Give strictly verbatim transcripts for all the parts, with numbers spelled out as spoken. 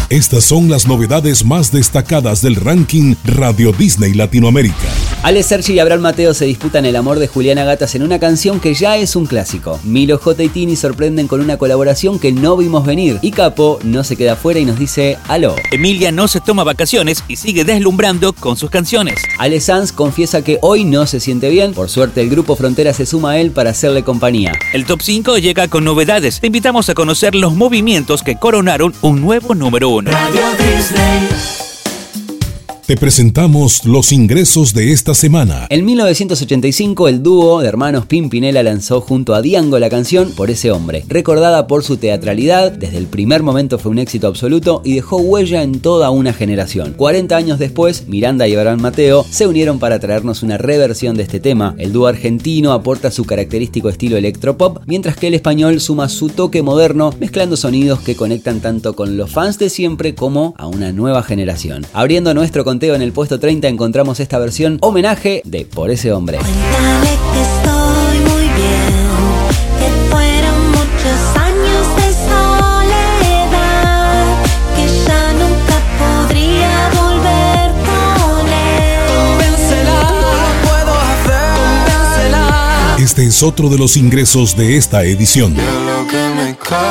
Estas son las novedades más destacadas del ranking Radio Disney Latinoamérica. Ale Sergi y Abraham Mateo se disputan el amor de Juliana Gatas en una canción que ya es un clásico. Milo, J y Tini sorprenden con una colaboración que no vimos venir. Y Capo no se queda fuera y nos dice aló. Emilia no se toma vacaciones y sigue deslumbrando con sus canciones. Ale Sanz confiesa que hoy no se siente bien. Por suerte el grupo Frontera se suma a él para hacerle compañía. El Top cinco llega con novedades. Te invitamos a conocer los movimientos que coronaron un nuevo número uno. Radio Disney. Te presentamos los ingresos de esta semana. En mil novecientos ochenta y cinco, el dúo de hermanos Pimpinela lanzó junto a Diango la canción Por ese hombre. Recordada por su teatralidad, desde el primer momento fue un éxito absoluto y dejó huella en toda una generación. cuarenta años después, Miranda y Abraham Mateo se unieron para traernos una reversión de este tema. El dúo argentino aporta su característico estilo electropop, mientras que el español suma su toque moderno, mezclando sonidos que conectan tanto con los fans de siempre como a una nueva generación. Abriendo nuestro contenido en el puesto treinta encontramos esta versión homenaje de Por ese hombre. Cuéntale que estoy muy bien, que fueron muchos años de soledad, que ya nunca podría volver con él. Convéncela, puedo hacer, convéncela. Este es otro de los ingresos de esta edición. Yo lo que me causa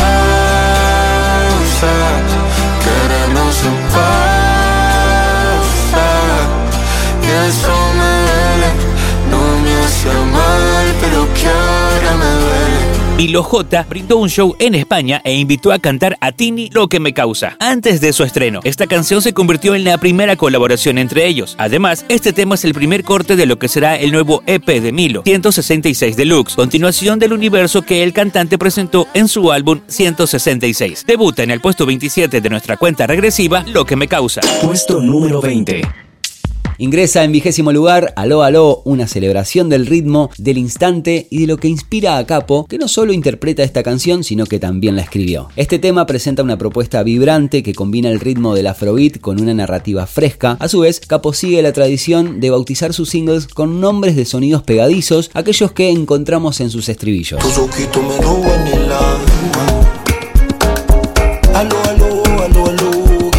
querernos en paz. Eso me duele, no me hace mal, pero que ahora me duele. Milo J brindó un show en España e invitó a cantar a Tini Lo que me causa. Antes de su estreno, esta canción se convirtió en la primera colaboración entre ellos. Además, este tema es el primer corte de lo que será el nuevo E P de Milo, ciento sesenta y seis Deluxe, continuación del universo que el cantante presentó en su álbum ciento sesenta y seis. Debuta en el puesto veintisiete de nuestra cuenta regresiva Lo que me causa. Puesto número veinte. Ingresa en vigésimo lugar Aló Aló, una celebración del ritmo, del instante y de lo que inspira a Capo, que no solo interpreta esta canción, sino que también la escribió. Este tema presenta una propuesta vibrante que combina el ritmo del afrobeat con una narrativa fresca. A su vez, Capo sigue la tradición de bautizar sus singles con nombres de sonidos pegadizos, aquellos que encontramos en sus estribillos. Tus ojitos me roban el alma. Aló, aló, aló, aló.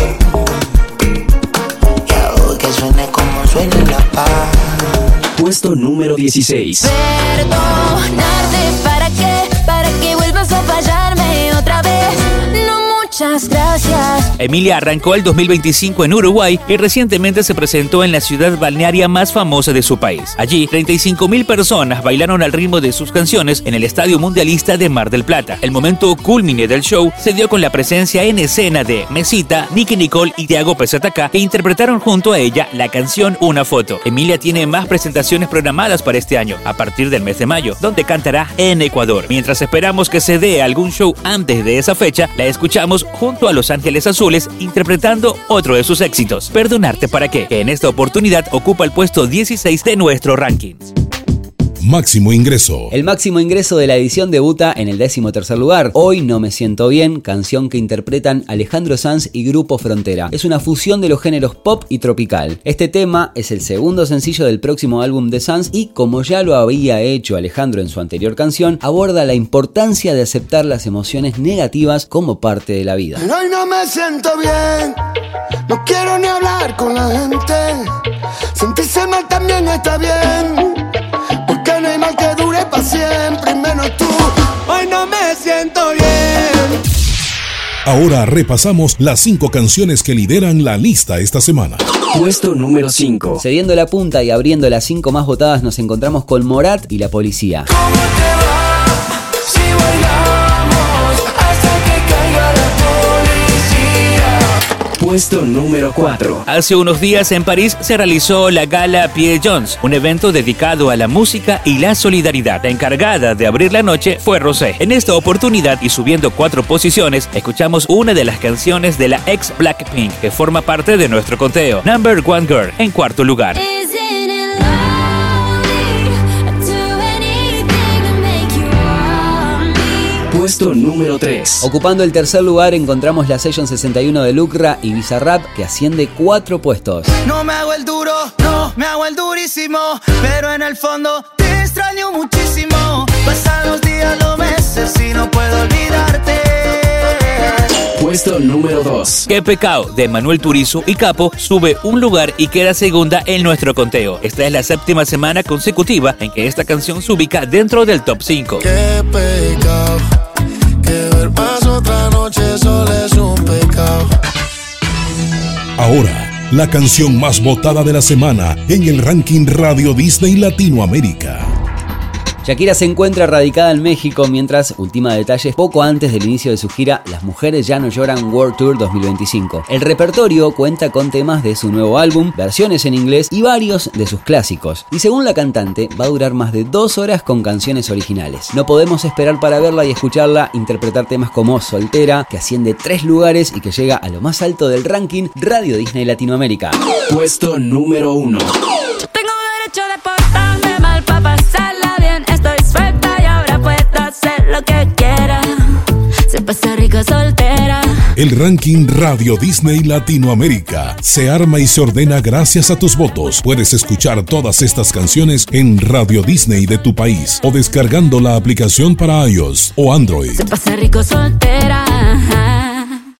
Que suene como suena la paz. Puesto número dieciséis. Perdonarte, ¿para qué? Para que vuelvas a fallarme otra vez. No, muchas gracias. Emilia arrancó el dos mil veinticinco en Uruguay y recientemente se presentó en la ciudad balnearia más famosa de su país. Allí, treinta y cinco mil personas bailaron al ritmo de sus canciones en el Estadio Mundialista de Mar del Plata. El momento culmine del show se dio con la presencia en escena de Mesita, Nicky Nicole y Tiago P Z K, que interpretaron junto a ella la canción Una Foto. Emilia tiene más presentaciones programadas para este año, a partir del mes de mayo, donde cantará en Ecuador. Mientras esperamos que se dé algún show antes de esa fecha, la escuchamos junto a Los Ángeles Azules interpretando otro de sus éxitos, Perdonarte para qué, que en esta oportunidad ocupa el puesto dieciséis de nuestro ranking. Máximo ingreso. El máximo ingreso de la edición debuta en el décimo tercer lugar. Hoy no me siento bien, canción que interpretan Alejandro Sanz y Grupo Frontera. Es una fusión de los géneros pop y tropical. Este tema es el segundo sencillo del próximo álbum de Sanz y, como ya lo había hecho Alejandro en su anterior canción, aborda la importancia de aceptar las emociones negativas como parte de la vida. Hoy no me siento bien, no quiero ni hablar con la gente. Sentirse mal también está bien, porque no hay mal que dure para siempre, menos tú. Hoy no me siento bien. Ahora repasamos las cinco canciones que lideran la lista esta semana. Puesto número cinco. Cediendo la punta y abriendo las cinco más votadas nos encontramos con Morat y La Policía. ¿Cómo te va si bailamos hasta que caiga la policía? Puesto número cuatro. Hace unos días en París se realizó la Gala Pierre Jones, un evento dedicado a la música y la solidaridad. La encargada de abrir la noche fue Rosé. En esta oportunidad, y subiendo cuatro posiciones, escuchamos una de las canciones de la ex Blackpink, que forma parte de nuestro conteo, Number One Girl, en cuarto lugar. Puesto número tres. Ocupando el tercer lugar encontramos la Session sesenta y uno de Lucra y Bizarrap, que asciende cuatro puestos. No me hago el duro, no me hago el durísimo, pero en el fondo te extraño muchísimo. Pasan los días, los meses y no puedo olvidarte. Puesto número dos. Qué pecado de Manuel Turizo y Capo sube un lugar y queda segunda en nuestro conteo. Esta es la séptima semana consecutiva en que esta canción se ubica dentro del top cinco. Qué pecado, que ver más otra noche solo es un pecado. Ahora, la canción más votada de la semana en el ranking Radio Disney Latinoamérica. Shakira se encuentra radicada en México mientras ultima detalles poco antes del inicio de su gira Las Mujeres Ya No Lloran World Tour dos mil veinticinco. El repertorio cuenta con temas de su nuevo álbum, versiones en inglés y varios de sus clásicos. Y según la cantante, va a durar más de dos horas con canciones originales. No podemos esperar para verla y escucharla interpretar temas como Soltera, que asciende tres lugares y que llega a lo más alto del ranking Radio Disney Latinoamérica. Puesto número uno. Tengo derecho de portarme mal para pasarla bien. Estoy suelta y ahora puedo hacer lo que quiera. Se pasa rico soltera. El ranking Radio Disney Latinoamérica se arma y se ordena gracias a tus votos. Puedes escuchar todas estas canciones en Radio Disney de tu país o descargando la aplicación para iOS o Android. Se pasa rico soltera.